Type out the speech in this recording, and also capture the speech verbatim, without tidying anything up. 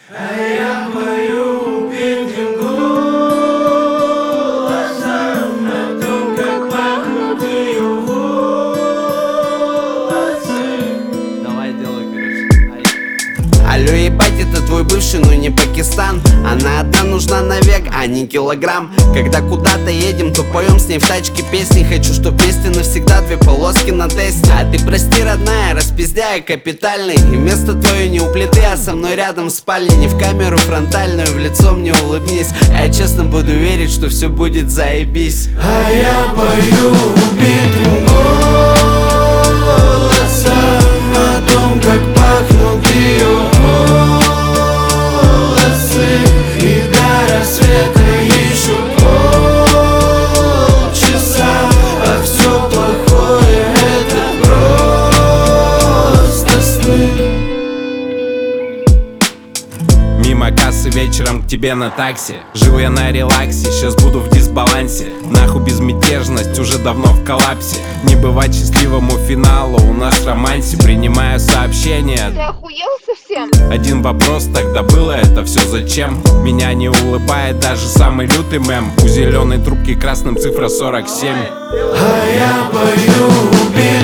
А я пою убитым голосом о том, как пахнут ее волосы. Давай делай, короче. Алло, ебать, это твой бывший, но не Пакистан. Она одна нужна навек, а не килограмм. Когда куда-то едем, то поем с ней в тачке песни. Хочу, чтоб вместе навсегда две полоски на тесте. А ты прости, родная, распиздяя капитальный. И место твое не у плиты, а со мной рядом в спальне. Не в камеру фронтальную, в лицо мне улыбнись. А я честно буду верить, что все будет заебись. А я пою убитым голосом о том, как пахнут ее волосы. И до рассвета еще полчаса, а все плохое это просто сны. Мимо кассы вечером к тебе на такси. Жил я на релаксе, сейчас буду в дисбалансе. Нахуй безмятежность, уже давно в коллапсе. Не бывать счастливому финалу, у нас в романсе. Принимаю сообщения. Ты охуел совсем? Один вопрос, тогда было это все зачем? Меня не улыбает даже самый лютый мем. У зеленой трубки красным цифра сорок семь. А я пою убитым